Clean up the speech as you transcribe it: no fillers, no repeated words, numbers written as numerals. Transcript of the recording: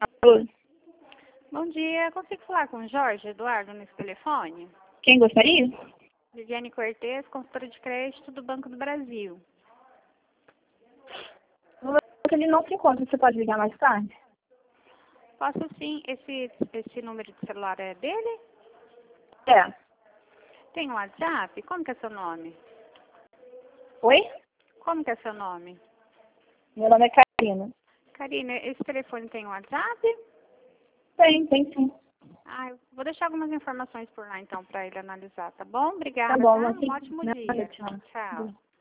Alô? Bom dia, consigo falar com o Jorge Eduardo nesse telefone? Quem gostaria? Viviane Cortez, consultora de crédito do Banco do Brasil. Ele não se encontra, você pode ligar mais tarde? Posso sim, esse número de celular é dele? É. Tem um WhatsApp? Como que é seu nome? Oi? Como que é seu nome? Meu nome é Karina. Karina, esse telefone tem um WhatsApp? Tem sim. Eu vou deixar algumas informações por lá então para ele analisar, tá bom? Obrigada, Tá bom, tá? mas Um ótimo nada, dia. tchau. Tchau.